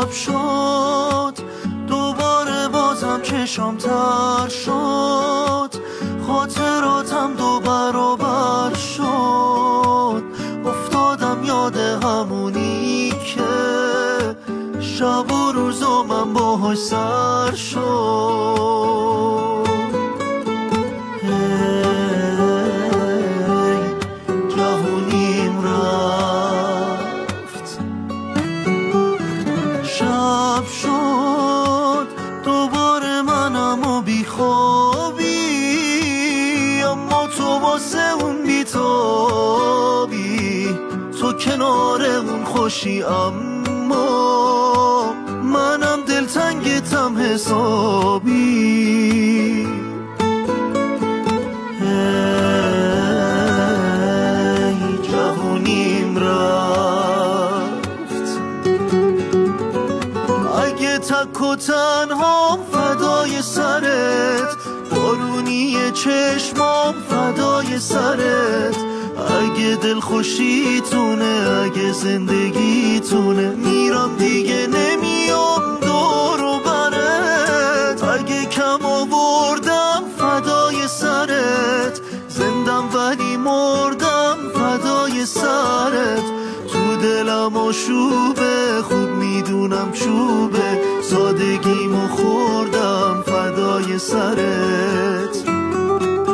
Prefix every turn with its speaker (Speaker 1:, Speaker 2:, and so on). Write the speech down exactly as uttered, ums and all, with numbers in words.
Speaker 1: شب شد دوباره بازم چشام تر شد، خاطراتم دو برابر شد، افتادم یاد همونی که شب و روزا من باهاش سر شد. جوونیم رفت، شب شد دوباره منم و بیخوابی، اما تو واسه اون بیتابی، تو کنار اون خوشی اما منم دلتنگتم حسابی. ای جوونیم رفت، اگه تک و تنها فدای سرت، بارونی چشمام فدای سرت، اگه دل خوشیتونه اگه زندگیتونه، میرم دیگه نمیام دور و برت، اگه کم آوردم فدای سرت، زندم ولی مردم فدای سرت، تو دلم آشوبه خوب میدونم چوبه، سادگیمو خوردم فدای سرت.